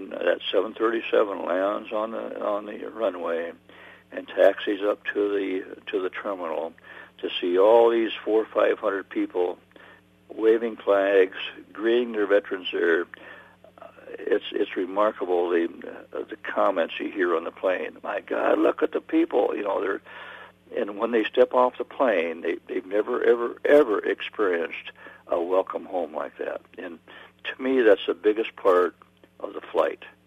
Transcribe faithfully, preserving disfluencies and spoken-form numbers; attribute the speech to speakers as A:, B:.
A: when that seven thirty-seven lands on the on the runway and taxis up to the to the terminal, to see all these four or five hundred people waving flags, greeting their veterans there. It's it's remarkable the uh, the comments you hear on the plane. My God, look at the people! You know, they're and when they step off the plane, they they've never ever ever experienced a welcome home like that. And to me, that's the biggest part of the flight.